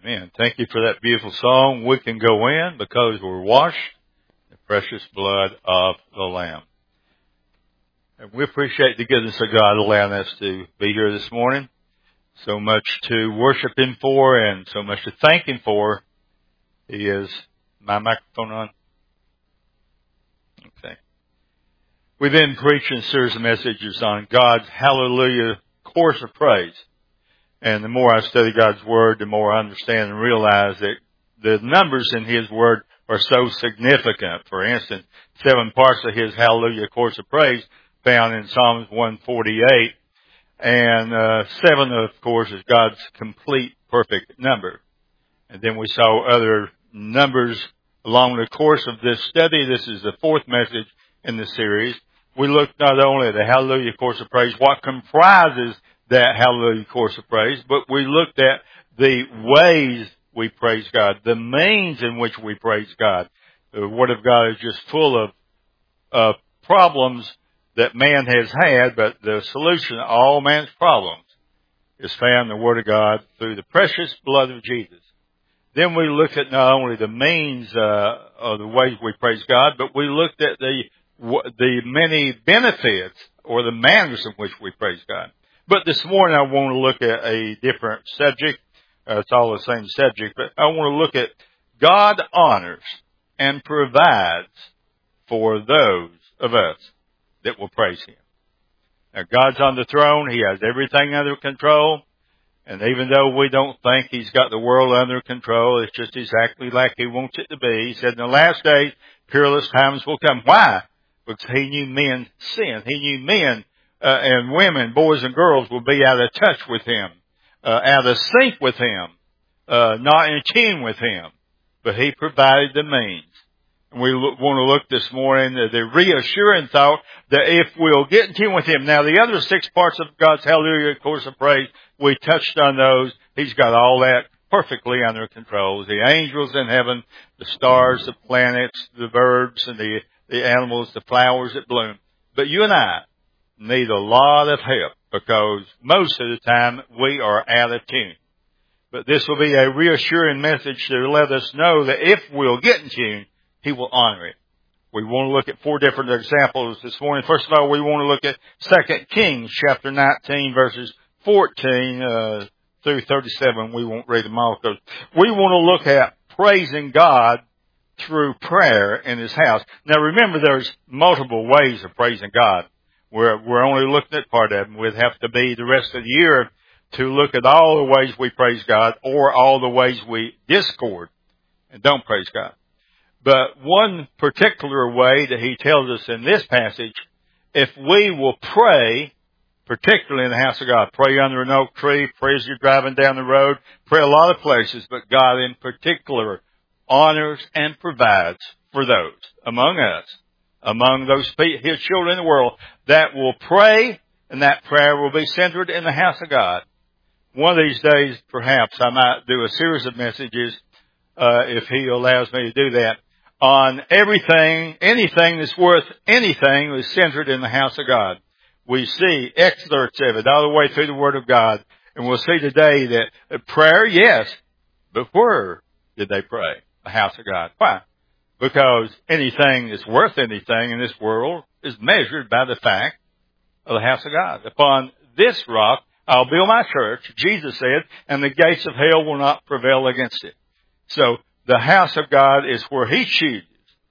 Amen. Thank you for that beautiful song. We can go in because we're washed in the precious blood of the Lamb. And we appreciate the goodness of God allowing us to be here this morning. So much to worship Him for and so much to thank Him for. He is my microphone on? Okay. We've been preaching a series of messages on God's hallelujah chorus of praise. And the more I study God's Word, the more I understand and realize that the numbers in His Word are so significant. For instance, 7 parts of His hallelujah chorus of praise found in Psalms 148. And 7, of course, is God's complete perfect number. And then we saw other numbers along the course of this study. This is the 4th message in the series. We looked not only at the hallelujah chorus of praise, what comprises that hallelujah chorus of praise, but we looked at the ways we praise God, the means in which we praise God. The Word of God is just full of problems that man has had, but the solution to all man's problems is found in the Word of God through the precious blood of Jesus. Then we looked at not only the means of the ways we praise God, but we looked at the many benefits or the manners in which we praise God. But this morning I want to look at a different subject. It's all the same subject, but I want to look at God honors and provides for those of us that will praise Him. Now God's on the throne. He has everything under control. And even though we don't think He's got the world under control, it's just exactly like He wants it to be. He said in the last days, peerless times will come. Why? Because He knew men sin. He knew men and women, boys and girls, will be out of touch with Him, out of sync with Him, not in tune with Him. But He provided the means. And we want to look this morning at the reassuring thought that if we'll get in tune with Him. Now, the other 6 parts of God's hallelujah chorus of praise, we touched on those. He's got all that perfectly under control. The angels in heaven, the stars, the planets, the birds, and the animals, the flowers that bloom. But you and I need a lot of help because most of the time we are out of tune. But this will be a reassuring message to let us know that if we'll get in tune, He will honor it. We want to look at 4 different examples this morning. First of all, we want to look at 2 Kings chapter 19 verses 14 through 37. We won't read them all because we want to look at praising God through prayer in His house. Now remember, there's multiple ways of praising God. We're only looking at part of them. We'd have to be the rest of the year to look at all the ways we praise God or all the ways we discord and don't praise God. But one particular way that He tells us in this passage, if we will pray, particularly in the house of God, pray under an oak tree, pray as you're driving down the road, pray a lot of places, but God in particular honors and provides for those among us, among those His children in the world that will pray, and that prayer will be centered in the house of God. One of these days, perhaps, I might do a series of messages, if He allows me to do that, on everything, anything that's worth anything is centered in the house of God. We see excerpts of it all the way through the Word of God. And we'll see today that prayer, yes, but where did they pray? The house of God. Why? Because anything that's worth anything in this world is measured by the fact of the house of God. Upon this rock, I'll build my church, Jesus said, and the gates of hell will not prevail against it. So, the house of God is where He chooses.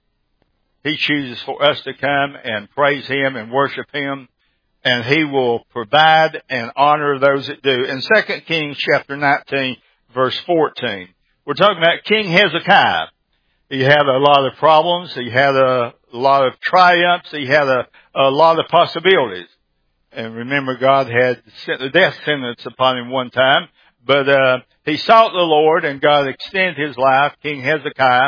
He chooses for us to come and praise Him and worship Him. And He will provide and honor those that do. In 2 Kings chapter 19, verse 14, we're talking about King Hezekiah. He had a lot of problems. He had a lot of triumphs. He had a lot of possibilities. And remember, God had sent the death sentence upon him one time. But he sought the Lord, and God extended his life, King Hezekiah.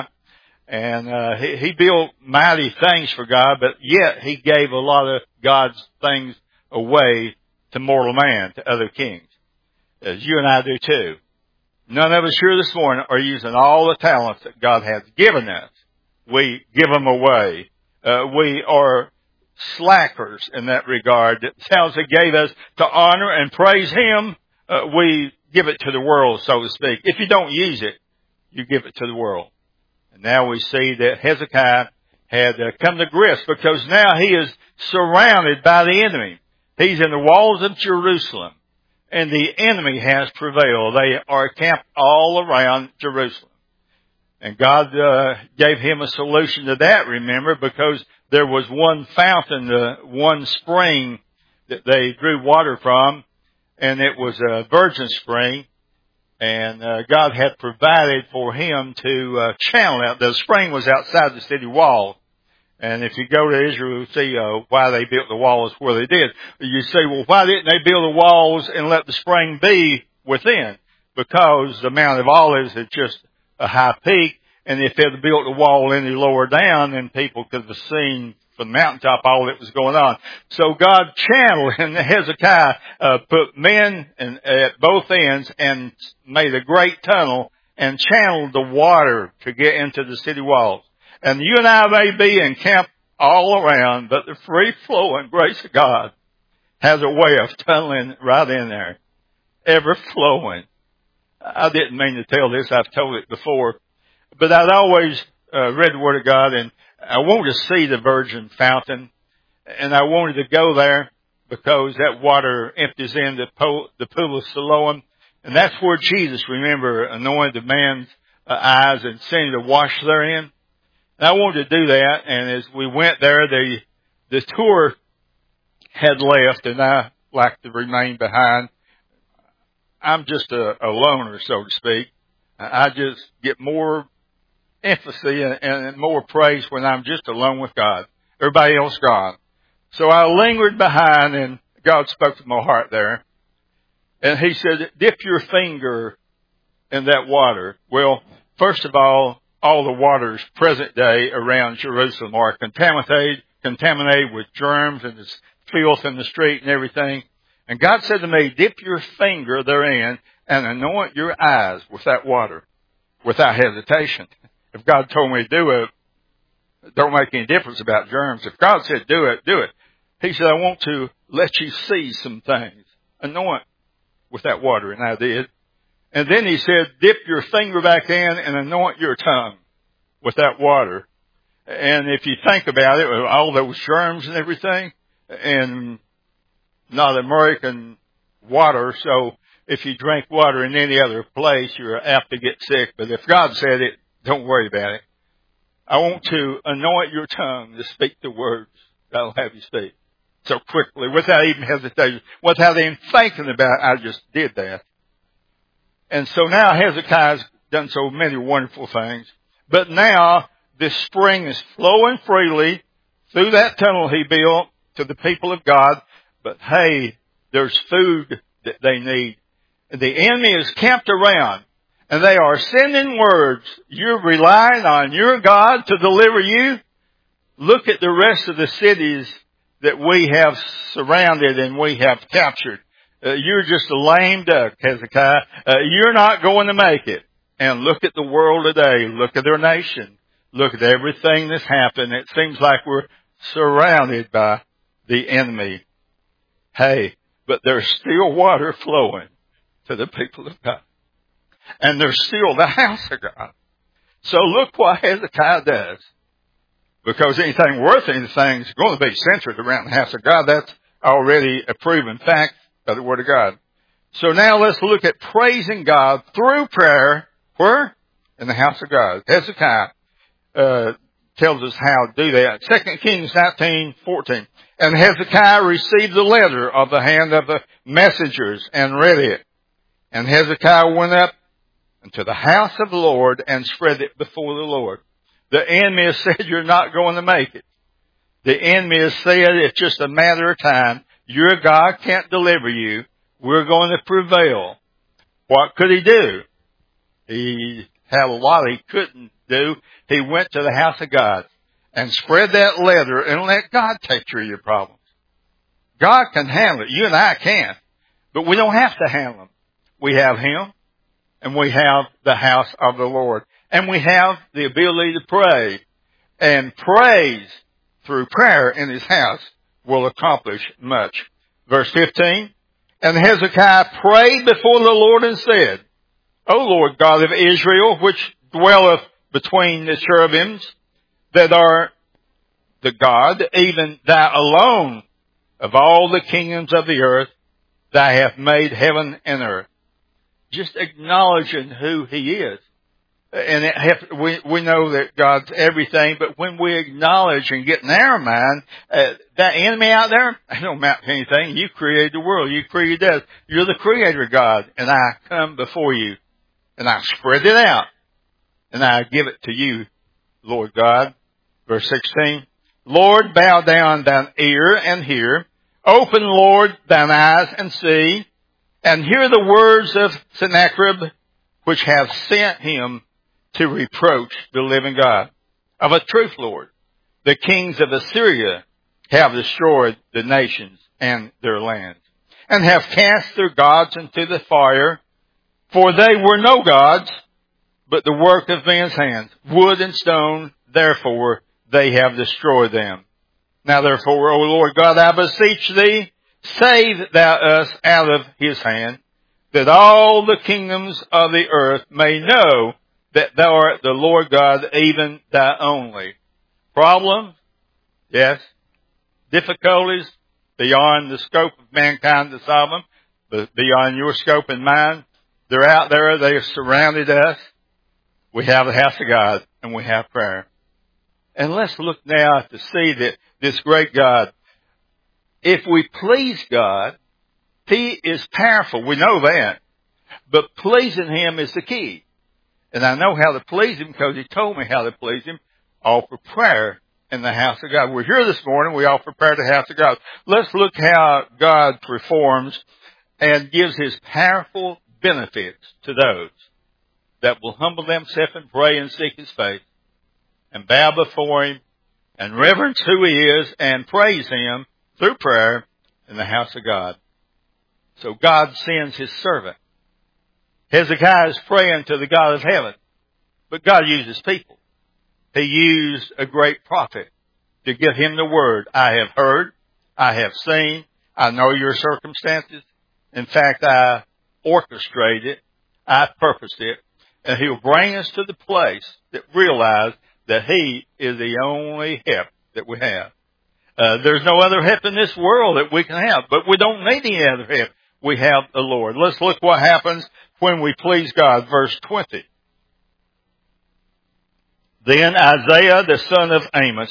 And he built mighty things for God, but yet he gave a lot of God's things away to mortal man, to other kings, as you and I do too. None of us here this morning are using all the talents that God has given us. We give them away. We are slackers in that regard. The talents He gave us to honor and praise Him, we give it to the world, so to speak. If you don't use it, you give it to the world. And now we see that Hezekiah had come to grips because now he is surrounded by the enemy. He's in the walls of Jerusalem, and the enemy has prevailed. They are camped all around Jerusalem. And God gave him a solution to that, remember, because there was one fountain, one spring that they drew water from, and it was a virgin spring. And God had provided for him to channel out. The spring was outside the city wall. And if you go to Israel, you'll see why they built the walls where they did. You say, well, why didn't they build the walls and let the spring be within? Because the Mount of Olives is just a high peak. And if they'd built the wall any lower down, then people could have seen from the mountaintop all that was going on. So God channeled, and Hezekiah put men at both ends and made a great tunnel and channeled the water to get into the city walls. And you and I may be encamped all around, but the free-flowing grace of God has a way of tunneling right in there, ever-flowing. I didn't mean to tell this. I've told it before. But I'd always read the Word of God, and I wanted to see the virgin fountain, and I wanted to go there because that water empties in the pool of Siloam, and that's where Jesus, remember, anointed the man's eyes and sent him to wash therein. And I wanted to do that, and as we went there, the tour had left, and I like to remain behind. I'm just a loner, so to speak. I just get more emphasis and more praise when I'm just alone with God. Everybody else gone. So I lingered behind, and God spoke to my heart there. And he said, dip your finger in that water. Well, first of all the waters present day around Jerusalem are contaminated with germs and this filth in the street and everything. And God said to me, dip your finger therein and anoint your eyes with that water without hesitation. If God told me to do it, it don't make any difference about germs. If God said do it, do it. He said, I want to let you see some things. Anoint with that water, and I did. And then he said, dip your finger back in and anoint your tongue with that water. And if you think about it, all those germs and everything, and not American water, so if you drink water in any other place, you're apt to get sick. But if God said it, don't worry about it. I want to anoint your tongue to speak the words that I'll have you speak. So quickly, without even hesitation, without even thinking about it, I just did that. And so now Hezekiah's done so many wonderful things. But now this spring is flowing freely through that tunnel he built to the people of God. But hey, there's food that they need. And the enemy is camped around, and they are sending words. You're relying on your God to deliver you. Look at the rest of the cities that we have surrounded and we have captured. You're just a lame duck, Hezekiah. You're not going to make it. And look at the world today. Look at their nation. Look at everything that's happened. It seems like we're surrounded by the enemy. Hey, but there's still water flowing to the people of God. And there's still the house of God. So look what Hezekiah does. Because anything worth anything is going to be centered around the house of God. That's already a proven fact of the Word of God. So now let's look at praising God through prayer. Where? In the house of God. Hezekiah tells us how to do that. 2 Kings 19:14. And Hezekiah received the letter of the hand of the messengers and read it. And Hezekiah went up into the house of the Lord and spread it before the Lord. The enemy has said you're not going to make it. The enemy has said it's just a matter of time. Your God can't deliver you. We're going to prevail. What could he do? He had a lot he couldn't do. He went to the house of God and spread that letter and let God take care of your problems. God can handle it. You and I can't. But we don't have to handle them. We have Him, and we have the house of the Lord. And we have the ability to pray. And praise through prayer in His house will accomplish much. Verse 15. And Hezekiah prayed before the Lord and said, O Lord God of Israel, which dwelleth between the cherubims, that are the God, even thou alone of all the kingdoms of the earth, thou hast made heaven and earth. Just acknowledging who he is. And we know that God's everything, but when we acknowledge and get in our mind, that enemy out there, I don't amount to anything. You created the world. You created us. You're the creator, God. And I come before you. And I spread it out. And I give it to you, Lord God. Verse 16. Lord, bow down thine ear and hear. Open, Lord, thine eyes and see. And hear the words of Sennacherib, which have sent him to reproach the living God. Of a truth, Lord, the kings of Assyria have destroyed the nations and their lands, and have cast their gods into the fire, for they were no gods, but the work of man's hands, wood and stone, therefore they have destroyed them. Now therefore, O Lord God, I beseech thee, save thou us out of his hand, that all the kingdoms of the earth may know that thou art the Lord God, even thou only. Problems? Yes. Difficulties? Beyond the scope of mankind to solve them, but beyond your scope and mine. They're out there. They have surrounded us. We have the house of God, and we have prayer. And let's look now to see that this great God, if we please God, he is powerful. We know that. But pleasing him is the key. And I know how to please him because he told me how to please him. Offer prayer in the house of God. We're here this morning. We offer prayer in the house of God. Let's look how God performs and gives his powerful benefits to those that will humble themselves and pray and seek his face and bow before him and reverence who he is and praise him through prayer in the house of God. So God sends his servant. Hezekiah is praying to the God of heaven, but God uses people. He used a great prophet to give him the word. I have heard, I have seen, I know your circumstances. In fact, I orchestrated it, I purposed it, and he'll bring us to the place that realize that he is the only help that we have. There's no other help in this world that we can have, but we don't need any other help. We have the Lord. Let's look what happens when we please God. Verse 20. Then Isaiah the son of Amos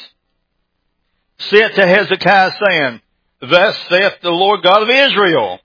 sent to Hezekiah, saying, Thus saith the Lord God of Israel,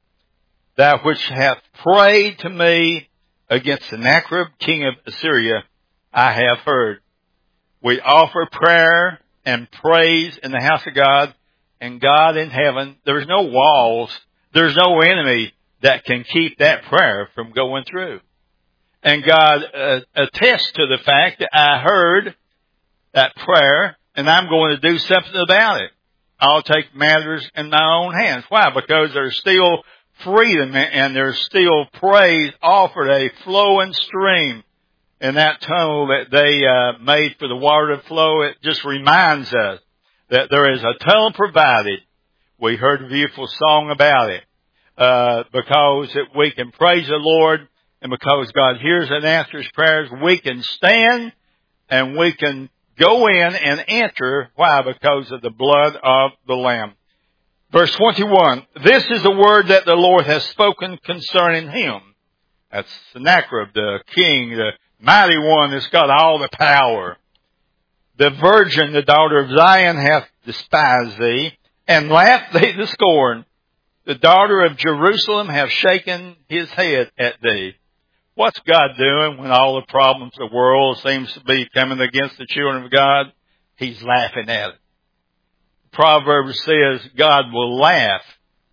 Thou which hast prayed to me against Sennacherib, king of Assyria, I have heard. We offer prayer and praise in the house of God, and God in heaven. There's no walls. There's no enemy that can keep that prayer from going through. And God attests to the fact that I heard that prayer, and I'm going to do something about it. I'll take matters in my own hands. Why? Because there's still freedom and there's still praise offered, a flowing stream in that tunnel that they made for the water to flow. It just reminds us that there is a tunnel provided. We heard a beautiful song about it because we can praise the Lord, and because God hears and answers prayers, we can stand and we can go in and enter. Why? Because of the blood of the Lamb. Verse 21, This is the word that the Lord has spoken concerning him. That's Sennacherib, the king, the mighty one that's got all the power. The virgin, the daughter of Zion, hath despised thee, and laughed thee to scorn. The daughter of Jerusalem hath shaken his head at thee. What's God doing when all the problems of the world seems to be coming against the children of God? He's laughing at it. Proverbs says God will laugh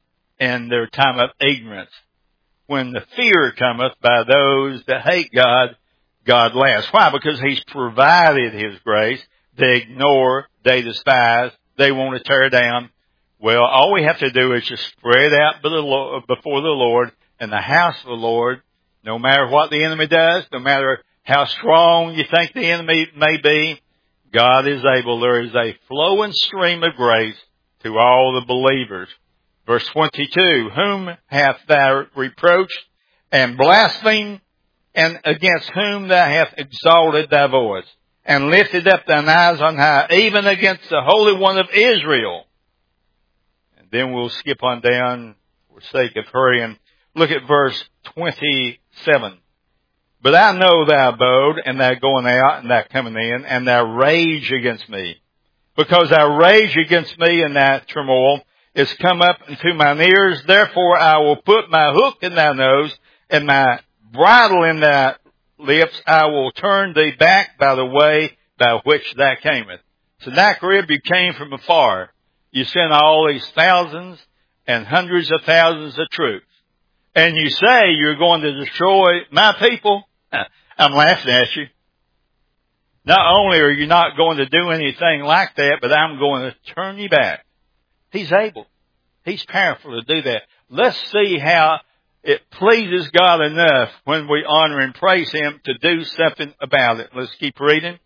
in their time of ignorance. When the fear cometh by those that hate God, God laughs. Why? Because he's provided his grace. They ignore, they despise, they want to tear down. Well, all we have to do is just spread out before the Lord in the house of the Lord. No matter what the enemy does, no matter how strong you think the enemy may be, God is able. There is a flowing stream of grace to all the believers. Verse 22, whom hath thou reproached and blasphemed, and against whom thou hast exalted thy voice, and lifted up thine eyes on high, even against the Holy One of Israel. And then we'll skip on down for sake of hurrying. Look at verse 27. But I know thy abode, and thy going out, and thy coming in, and thy rage against me. Because thy rage against me and thy turmoil is come up into mine ears, therefore I will put my hook in thy nose, and my bridle in thy lips. I will turn thee back by the way by which thou camest. Sennacherib, you came from afar. You sent all these thousands and hundreds of thousands of troops. And you say you're going to destroy my people. I'm laughing at you. Not only are you not going to do anything like that, but I'm going to turn you back. He's able. He's powerful to do that. Let's see how it pleases God enough when we honor and praise Him to do something about it. Let's keep reading.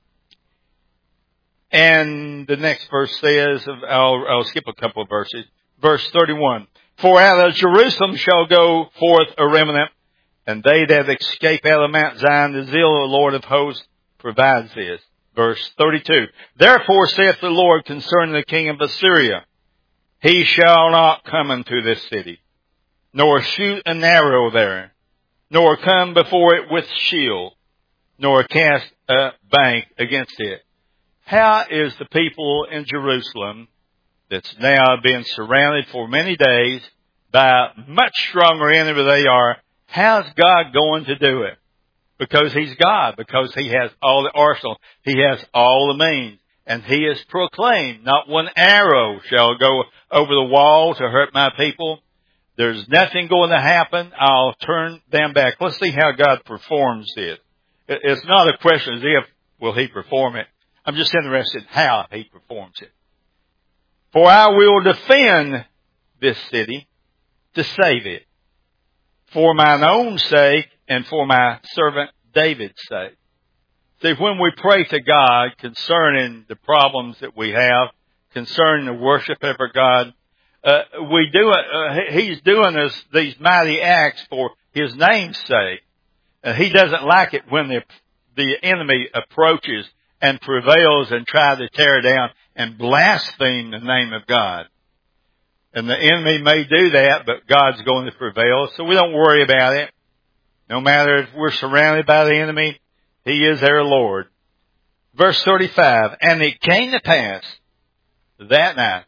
And the next verse says, I'll skip a couple of verses. Verse 31. For out of Jerusalem shall go forth a remnant, and they that escape out of Mount Zion, the zeal of the Lord of hosts provides this. Verse 32. Therefore saith the Lord concerning the king of Assyria, he shall not come into this city, nor shoot an arrow there, nor come before it with shield, nor cast a bank against it. How is the people in Jerusalem that's now been surrounded for many days by a much stronger enemy they are, how's God going to do it? Because He's God, because He has all the arsenal, He has all the means, and He has proclaimed, not one arrow shall go over the wall to hurt my people. There's nothing going to happen. I'll turn them back. Let's see how God performs this. It's not a question as if, will He perform it? I'm just interested in how He performs it. For I will defend this city to save it, for mine own sake and for my servant David's sake. See, when we pray to God concerning the problems that we have, concerning the worship of our God, we do it. He's doing these mighty acts for His name's sake. He doesn't like it when the enemy approaches and prevails and tries to tear down and blaspheme the name of God. And the enemy may do that, but God's going to prevail, so we don't worry about it. No matter if we're surrounded by the enemy, He is our Lord. Verse 35, and it came to pass that night.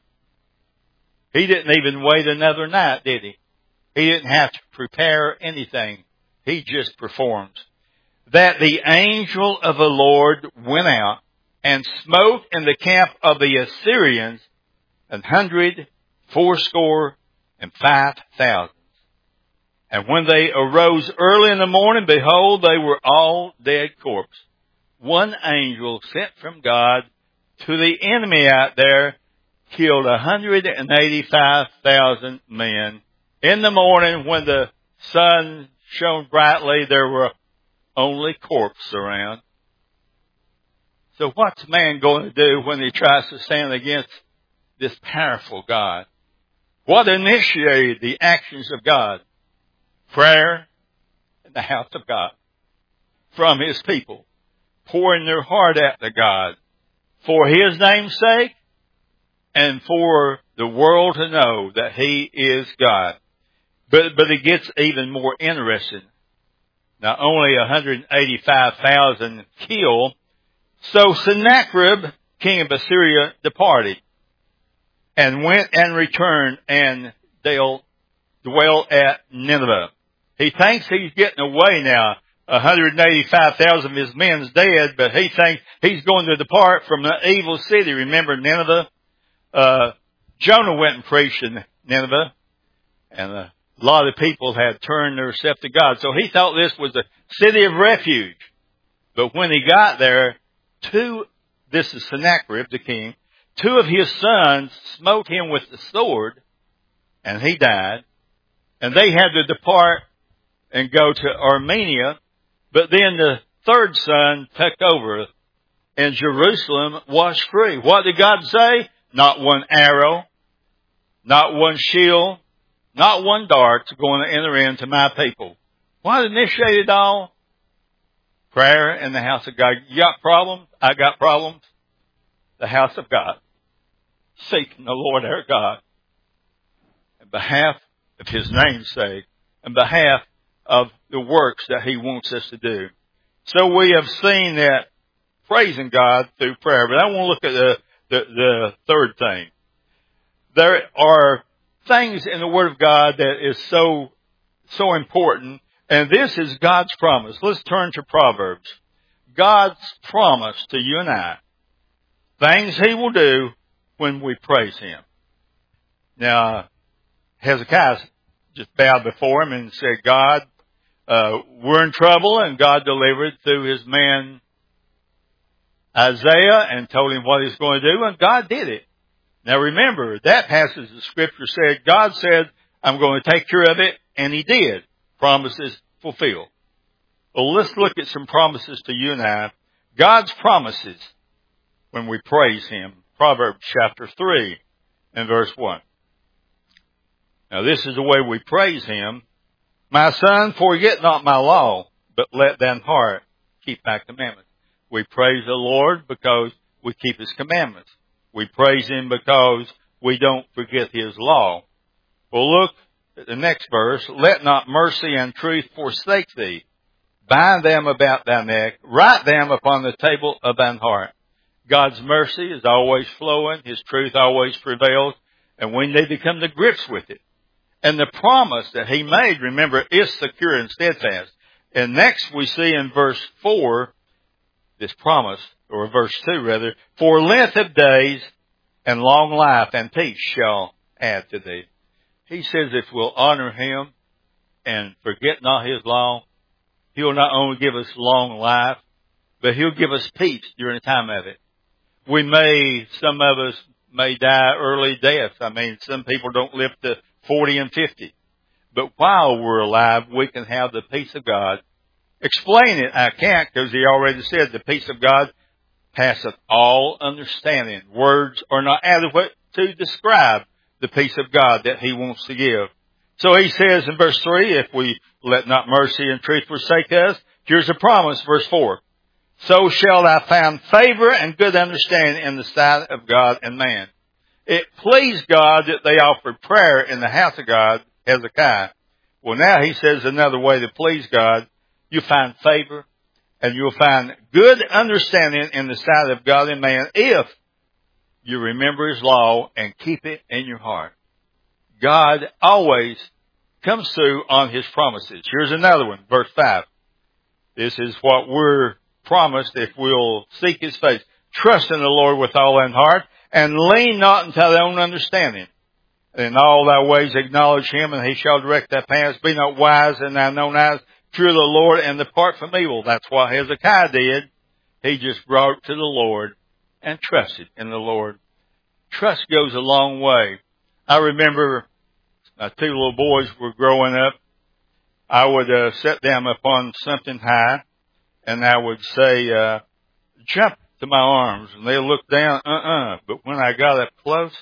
He didn't even wait another night, did He? He didn't have to prepare anything. He just performs. That the angel of the Lord went out and smote in the camp of the Assyrians 185,000. And when they arose early in the morning, behold, they were all dead corpses. One angel sent from God to the enemy out there killed 185,000 men. In the morning, when the sun shone brightly, there were only corpses around. So what's man going to do when he tries to stand against this powerful God? What initiated the actions of God? Prayer in the house of God from His people, pouring their heart out to God for His name's sake and for the world to know that He is God. But it gets even more interesting. Not only 185,000 killed, so Sennacherib, king of Assyria, departed and went and returned and dwell at Nineveh. He thinks he's getting away now. 185,000 of his men's dead, but he thinks he's going to depart from the evil city. Remember Nineveh? Jonah went and preached in Nineveh, and a lot of people had turned themselves to God. So he thought this was a city of refuge. But when he got there, this is Sennacherib, the king, 2 of his sons smote him with the sword, and he died. And they had to depart and go to Armenia. But then the 3rd son took over, and Jerusalem was free. What did God say? Not one arrow, not one shield, not one dart's going to enter into my people. What initiated all? Prayer in the house of God. You got problems? I got problems. The house of God. Seeking the Lord our God. On behalf of His name's sake. On behalf of the works that He wants us to do. So we have seen that praising God through prayer. But I want to look at the third thing. There are things in the Word of God that is so important. And this is God's promise. Let's turn to Proverbs. God's promise to you and I. Things He will do when we praise Him. Now, Hezekiah just bowed before Him and said, God, we're in trouble, and God delivered through His man Isaiah and told him what He's going to do, and God did it. Now remember, that passage of Scripture said, God said, I'm going to take care of it, and He did. Promises fulfilled. Well, let's look at some promises to you and I. God's promises when we praise Him. Proverbs chapter 3 and verse 1. Now this is the way we praise Him. My son, forget not my law, but let thine heart keep my commandments. We praise the Lord because we keep His commandments. We praise Him because we don't forget His law. Well, look at the next verse. Let not mercy and truth forsake thee. Bind them about thy neck. Write them upon the table of thine heart. God's mercy is always flowing. His truth always prevails. And we need to come to grips with it. And the promise that He made, remember, is secure and steadfast. And next we see in verse 4, this promise, or verse 2 rather, for length of days and long life and peace shall add to thee. He says if we'll honor Him and forget not His law, He'll not only give us long life, but He'll give us peace during the time of it. Some of us may die early deaths. I mean, some people don't live to 40 and 50. But while we're alive, we can have the peace of God. Explain it, I can't, because He already said the peace of God passeth all understanding. Words are not adequate to describe the peace of God that He wants to give. So He says in verse 3, if we let not mercy and truth forsake us, here's a promise, verse 4. So shall thou find favor and good understanding in the sight of God and man. It pleased God that they offered prayer in the house of God, Hezekiah. Well, now He says another way to please God. You'll find favor and you'll find good understanding in the sight of God and man if you remember His law and keep it in your heart. God always comes through on His promises. Here's another one, verse 5. This is what we're promised if we'll seek His face. Trust in the Lord with all thine heart and lean not unto thy own understanding. In all thy ways acknowledge Him, and He shall direct thy paths. Be not wise in thine own eyes. Fear the Lord and depart from evil. That's what Hezekiah did. He just brought to the Lord and trusted in the Lord. Trust goes a long way. I remember my two little boys were growing up. I would set them upon something high, and I would say, jump to my arms, and they looked down, But when I got up close,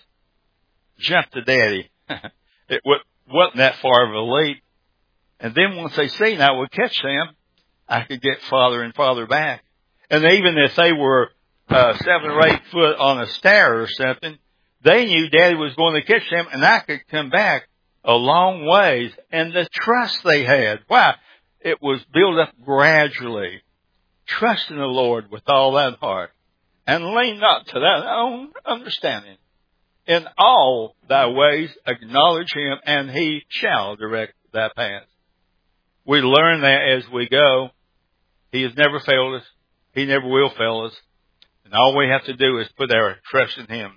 jump to Daddy. It wasn't that far of a leap. And then once they seen I would catch them, I could get farther and farther back. And even if they were 7 or 8 foot on a stair or something, they knew Daddy was going to catch them, and I could come back a long ways. And the trust they had, wow, it was built up gradually. Trust in the Lord with all thine heart, and lean not to thine own understanding. In all thy ways acknowledge Him, and He shall direct thy paths. We learn that as we go. He has never failed us. He never will fail us. And all we have to do is put our trust in Him.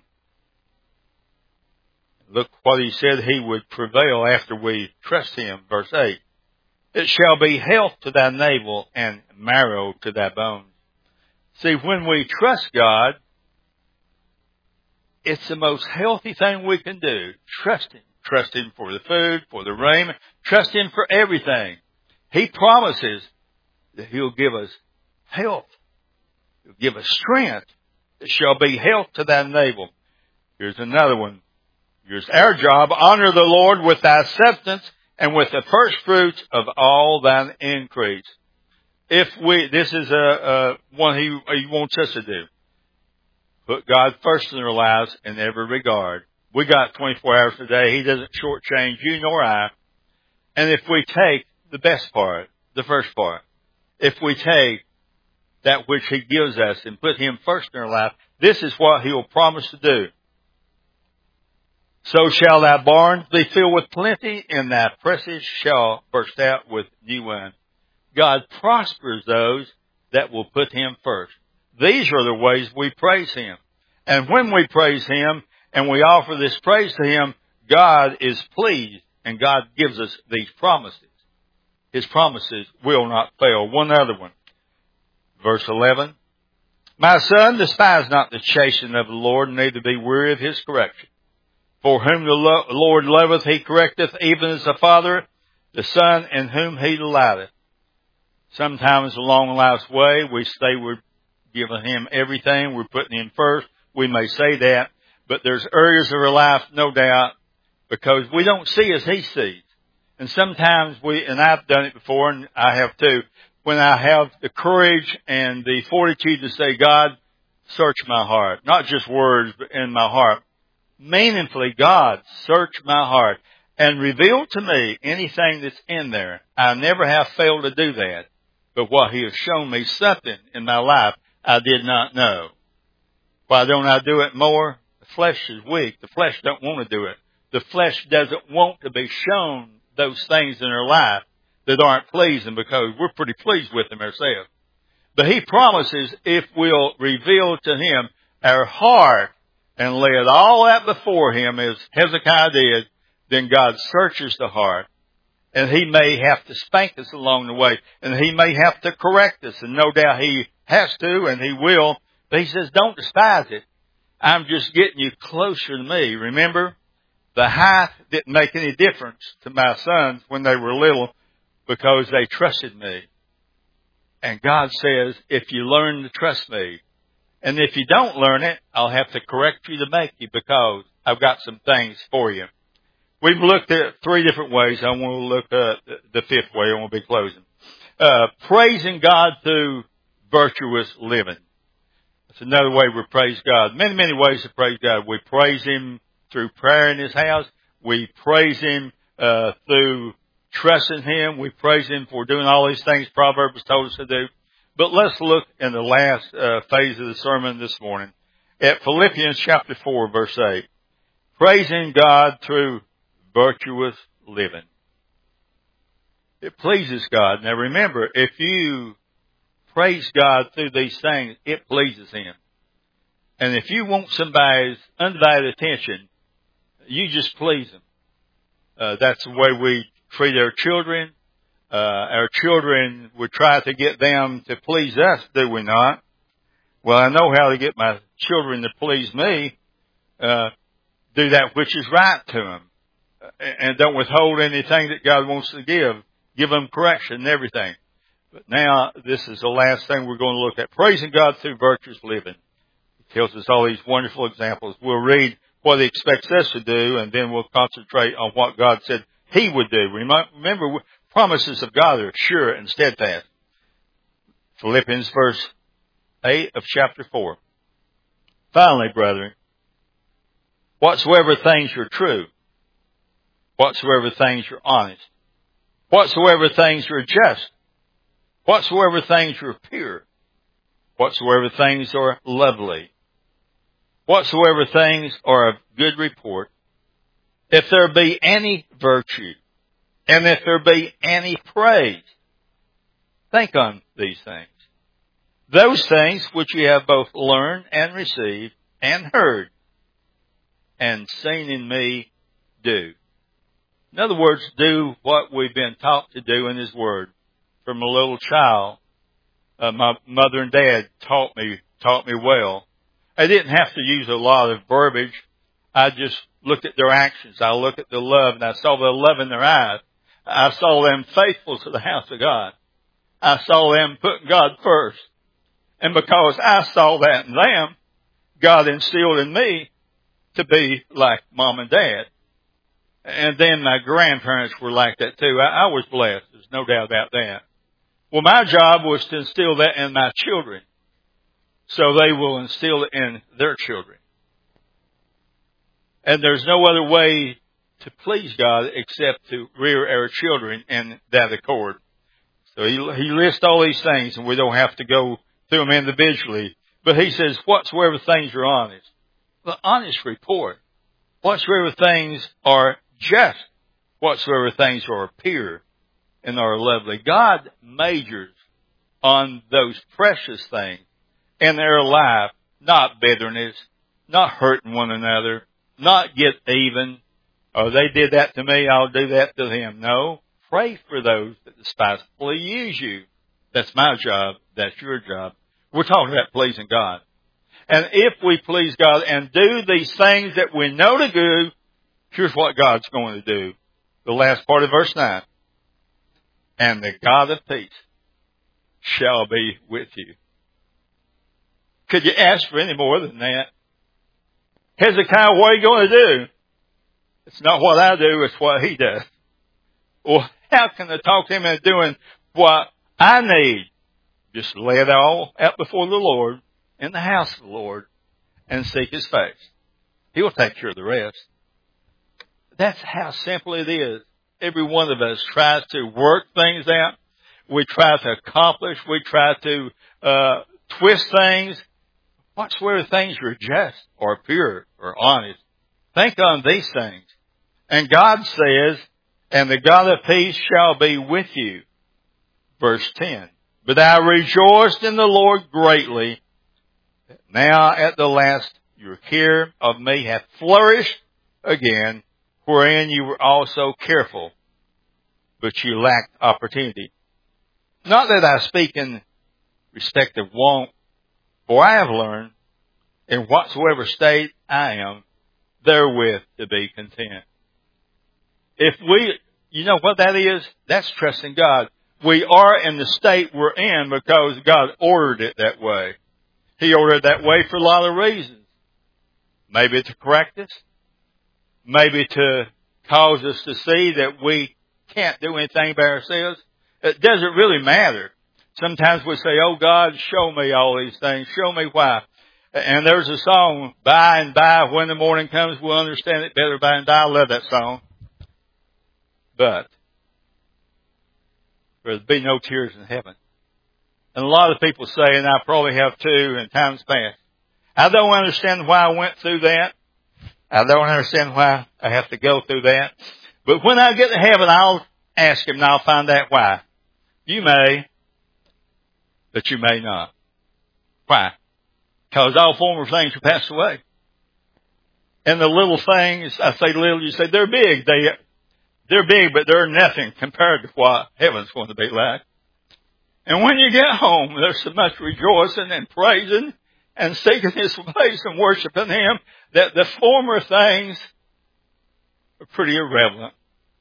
Look what He said He would prevail after we trust Him. Verse 8. It shall be health to thy navel and marrow to thy bones. See, when we trust God, it's the most healthy thing we can do. Trust Him. Trust Him for the food, for the raiment. Trust Him for everything. He promises that He'll give us health. He'll give us strength. It shall be health to thy navel. Here's another one. messengers. Our job, honor the Lord with thy substance and with the first fruits of all thine increase. This is one he wants us to do. Put God first in our lives in every regard. We got 24 hours a day. He doesn't shortchange you nor I. And if we take the best part, the first part, if we take that which he gives us and put him first in our life, this is what he will promise to do. So shall thy barns be filled with plenty, and thy presses shall burst out with new wine. God prospers those that will put him first. These are the ways we praise him. And when we praise him and we offer this praise to him, God is pleased, and God gives us these promises. His promises will not fail. One other one. Verse 11. My son, despise not the chastening of the Lord, neither be weary of his correction. For whom the Lord loveth, he correcteth, even as the father, the son in whom he delighteth. Sometimes along life's way, we say we're giving him everything, we're putting him first. We may say that, but there's areas of our life, no doubt, because we don't see as he sees. And sometimes and I've done it before, and I have too, when I have the courage and the fortitude to say, God, search my heart. Not just words, but in my heart. Meaningfully, God, search my heart and reveal to me anything that's in there. I never have failed to do that. But what he has shown me something in my life I did not know. Why don't I do it more? The flesh is weak. The flesh don't want to do it. The flesh doesn't want to be shown those things in our life that aren't pleasing, because we're pretty pleased with them ourselves. But he promises if we'll reveal to him our heart and lay it all out before him as Hezekiah did, then God searches the heart. And he may have to spank us along the way. And he may have to correct us. And no doubt he has to, and he will. But he says, don't despise it. I'm just getting you closer to me. Remember, the height didn't make any difference to my sons when they were little, because they trusted me. And God says, if you learn to trust me, and if you don't learn it, I'll have to correct you to make you, because I've got some things for you. We've looked at 3 different ways. I want to look at the 5th way. I want to be closing. Praising God through virtuous living. That's another way we praise God. Many, many ways to praise God. We praise him through prayer in his house. We praise him through trusting him. We praise him for doing all these things Proverbs told us to do. But let's look in the last phase of the sermon this morning at Philippians chapter 4, verse 8. Praising God through virtuous living. It pleases God. Now remember, if you praise God through these things, it pleases him. And if you want somebody's undivided attention, you just please them. That's the way we treat our children. Our children, we try to get them to please us, do we not? Well, I know how to get my children to please me. Do that which is right to them. And don't withhold anything that God wants to give. Give them correction and everything. But now, this is the last thing we're going to look at. Praising God through virtuous living. He tells us all these wonderful examples. We'll read what he expects us to do, and then we'll concentrate on what God said he would do. Remember, promises of God are sure and steadfast. Philippians verse 8 of chapter 4. Finally, brethren, whatsoever things are true, whatsoever things are honest, whatsoever things are just, whatsoever things are pure, whatsoever things are lovely, whatsoever things are of good report, if there be any virtue, and if there be any praise, think on these things. Those things which you have both learned and received and heard and seen in me, do. In other words, do what we've been taught to do in his word. From a little child, my mother and dad taught me well. I didn't have to use a lot of verbiage. I just looked at their actions. I looked at the love, and I saw the love in their eyes. I saw them faithful to the house of God. I saw them putting God first. And because I saw that in them, God instilled in me to be like mom and dad. And then my grandparents were like that too. I was blessed. There's no doubt about that. Well, my job was to instill that in my children, so they will instill it in their children. And there's no other way to please God except to rear our children in that accord. So he lists all these things, and we don't have to go through them individually. But he says, whatsoever things are honest. The honest report. Whatsoever things are just. Whatsoever things are pure and are lovely. God majors on those precious things in their life. Not bitterness, not hurting one another, not get even. Oh, they did that to me, I'll do that to them. No. Pray for those that despitefully use you. That's my job. That's your job. We're talking about pleasing God. And if we please God and do these things that we know to do, here's what God's going to do. The last part of verse 9. And the God of peace shall be with you. Could you ask for any more than that? Hezekiah, what are you going to do? It's not what I do, it's what he does. Well, how can I talk to him into doing what I need? Just lay it all out before the Lord in the house of the Lord and seek His face. He will take care of the rest. That's how simple it is. Every one of us tries to work things out. We try to accomplish. We try to twist things. Whatsoever things are just or pure or honest, think on these things. And God says, and the God of peace shall be with you. Verse 10. But I rejoiced in the Lord greatly. Now at the last your care of me hath flourished again, wherein you were also careful, but you lacked opportunity. Not that I speak in respect of want, for I have learned, in whatsoever state I am, therewith to be content. If we, you know what that is? That's trusting God. We are in the state we're in because God ordered it that way. He ordered it that way for a lot of reasons. Maybe to correct us. Maybe to cause us to see that we can't do anything by ourselves. It doesn't really matter. Sometimes we say, oh God, show me all these things. Show me why. And there's a song, by and by, when the morning comes, we'll understand it better by and by. I love that song. But there'll be no tears in heaven. And a lot of people say, and I probably have too in times past, I don't understand why I went through that. I don't understand why I have to go through that. But when I get to heaven, I'll ask Him and I'll find out why. You may, but you may not. Why? Because all former things are passed away. And the little things, I say little, you say they're big. They're big, but they're nothing compared to what heaven's going to be like. And when you get home, there's so much rejoicing and praising and seeking His face and worshiping Him that the former things are pretty irrelevant.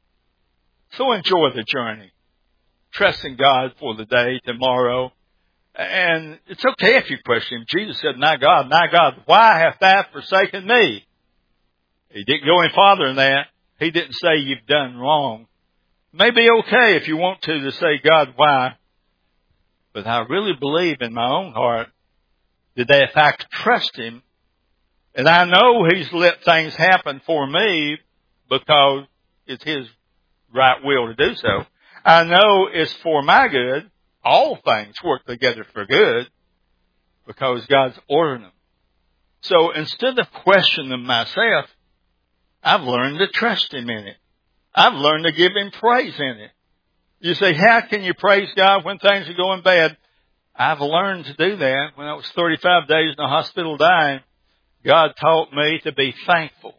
So enjoy the journey. Trusting God for the day, tomorrow. And it's okay if you question Him. Jesus said, my God, why hast thou forsaken me? He didn't go any farther than that. He didn't say you've done wrong. It may be okay if you want to say, God, why? But I really believe in my own heart that if I trust Him, and I know He's let things happen for me because it's His right will to do so. I know it's for my good. All things work together for good because God's ordering them. So instead of questioning myself, I've learned to trust Him in it. I've learned to give Him praise in it. You say, how can you praise God when things are going bad? I've learned to do that. When I was 35 days in the hospital dying, God taught me to be thankful.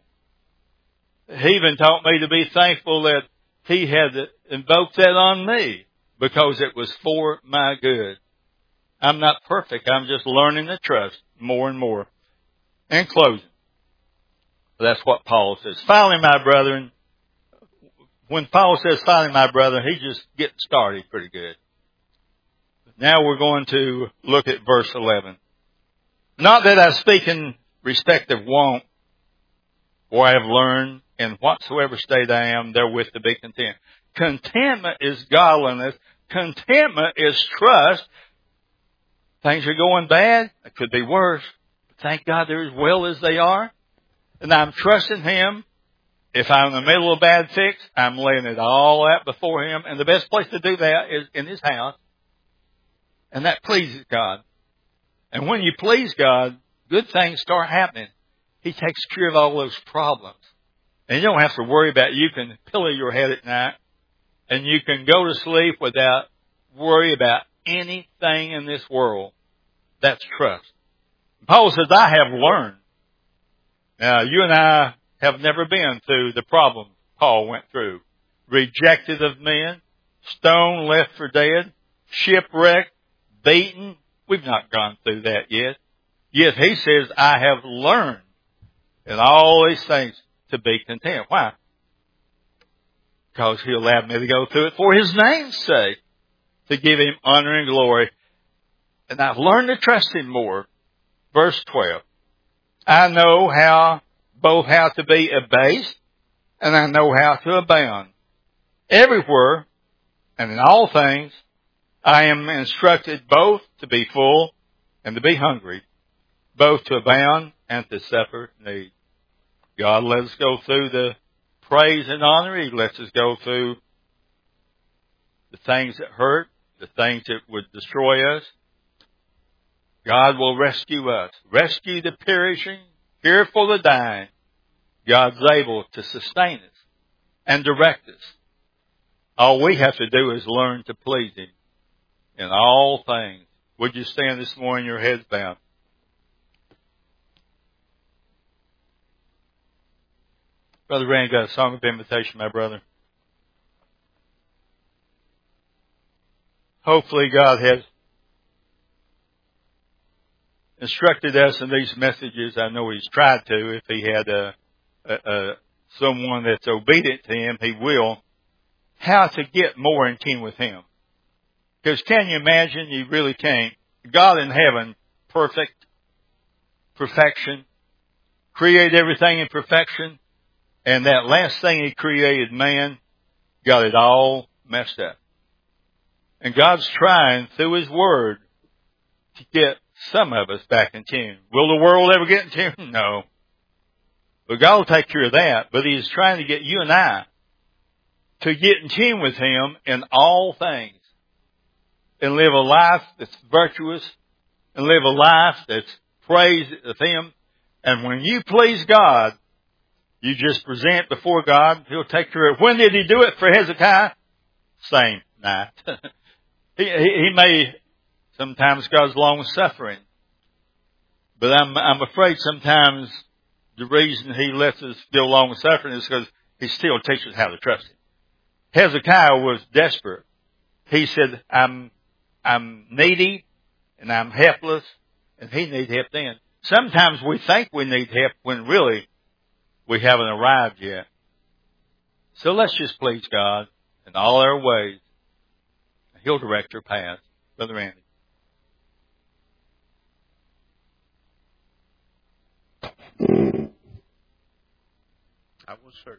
He even taught me to be thankful that He had invoked that on me because it was for my good. I'm not perfect. I'm just learning to trust more and more. In closing, that's what Paul says. Finally, my brethren, when Paul says finally, my brethren, he's just getting started pretty good. Now we're going to look at verse 11. Not that I speak in respect of want, For I have learned in whatsoever state I am therewith to be content. Contentment is godliness. Contentment is trust. Things are going bad. It could be worse. But thank God they're as well as they are. And I'm trusting Him. If I'm in the middle of a bad fix, I'm laying it all out before Him. And the best place to do that is in His house. And that pleases God. And when you please God, good things start happening. He takes care of all those problems. And you don't have to worry about it. You can pillow your head at night. And you can go to sleep without worry about anything in this world. That's trust. Paul says, I have learned. Now, you and I have never been through the problems Paul went through. Rejected of men, stoned, left for dead, shipwrecked, beaten. We've not gone through that yet. Yet he says, I have learned in all these things to be content. Why? Because He allowed me to go through it for His name's sake, to give Him honor and glory. And I've learned to trust Him more. Verse 12. I know both how to be abased, and I know how to abound. Everywhere and in all things, I am instructed both to be full and to be hungry, both to abound and to suffer need. God lets us go through the praise and honor. He lets us go through the things that hurt, the things that would destroy us. God will rescue us, rescue the perishing, care for the dying. God's able to sustain us and direct us. All we have to do is learn to please Him in all things. Would you stand this morning, your heads bowed? Brother Randy got a song of invitation, my brother. Hopefully God has instructed us in these messages. I know He's tried to. If He had someone that's obedient to Him, He will. How to get more in tune with Him. Because can you imagine? You really can't. God in heaven, perfection, created everything in perfection. And that last thing He created, man, got it all messed up. And God's trying through His Word to get some of us back in tune. Will the world ever get in tune? No. But God will take care of that. But He's trying to get you and I to get in tune with Him in all things. And live a life that's virtuous. And live a life that's praised of Him. And when you please God, you just present before God. He'll take care of it. When did He do it for Hezekiah? Same night. He may, sometimes God's long suffering. But I'm afraid sometimes the reason He lets us feel long suffering is because He still teaches us how to trust Him. Hezekiah was desperate. He said, I'm needy and I'm helpless, and he needs help then. Sometimes we think we need help when really we haven't arrived yet. So let's just please God in all our ways. He'll direct our path. Brother Andy. I will serve.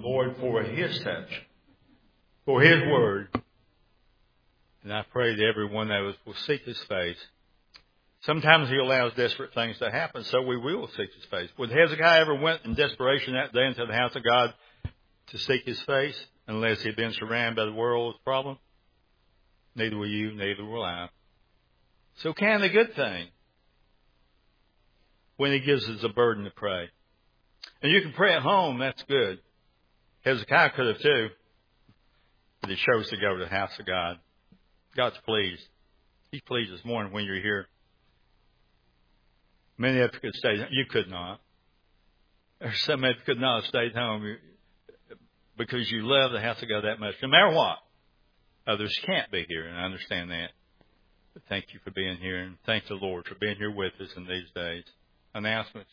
Lord for His touch, for His word. And I pray that everyone that will seek His face. Sometimes He allows desperate things to happen, so we will seek His face. Would Hezekiah ever went in desperation that day into the house of God to seek His face unless he had been surrounded by the world's problem? Neither will you, neither will I. So can the good thing when He gives us a burden to pray. And you can pray at home, that's good. Hezekiah could have too, but he chose to go to the house of God. God's pleased. He's pleased this morning when you're here. Many of you could stay. You could not. There's some of you could not have stayed home because you love the house of God that much. No matter what, others can't be here, and I understand that. But thank you for being here, and thank the Lord for being here with us in these days. Announcements.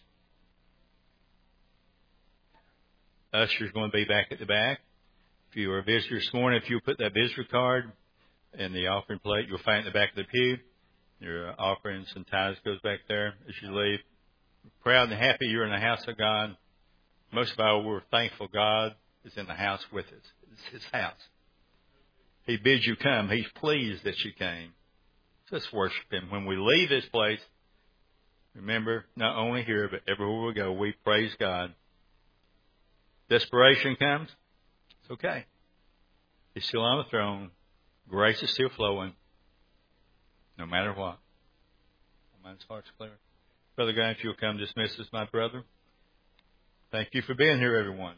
Usher's going to be back at the back. If you are a visitor this morning, if you put that visitor card in the offering plate, you'll find it in the back of the pew. Your offerings and tithes goes back there as you leave. Proud and happy you're in the house of God. Most of all, we're thankful God is in the house with us. It's His house. He bids you come. He's pleased that you came. So let's worship Him. When we leave this place, remember, not only here, but everywhere we go, we praise God. Desperation comes. It's okay. He's still on the throne. Grace is still flowing. No matter what. Mine's heart's clear. Brother God, if you'll come dismiss us, my brother. Thank you for being here, everyone.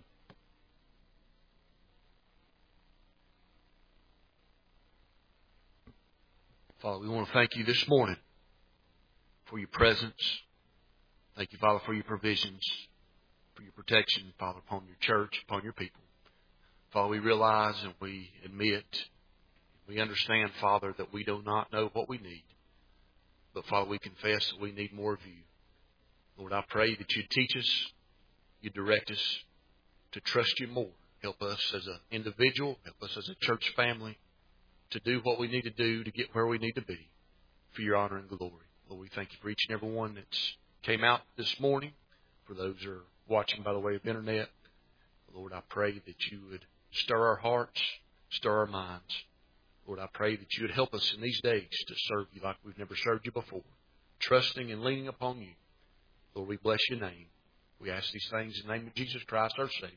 Father, we want to thank you this morning for your presence. Thank you, Father, for your provisions, for your protection, Father, upon your church, upon your people. Father, we realize and we admit, we understand, Father, that we do not know what we need. But, Father, we confess that we need more of you. Lord, I pray that you'd teach us, you'd direct us to trust you more. Help us as an individual, help us as a church family to do what we need to do to get where we need to be for your honor and glory. Lord, we thank you for each and every one that's came out this morning, for those who are watching by the way of internet. Lord, I pray that you would stir our hearts, stir our minds. Lord, I pray that you would help us in these days to serve you like we've never served you before, trusting and leaning upon you. Lord, we bless your name. We ask these things in the name of Jesus Christ, our Savior.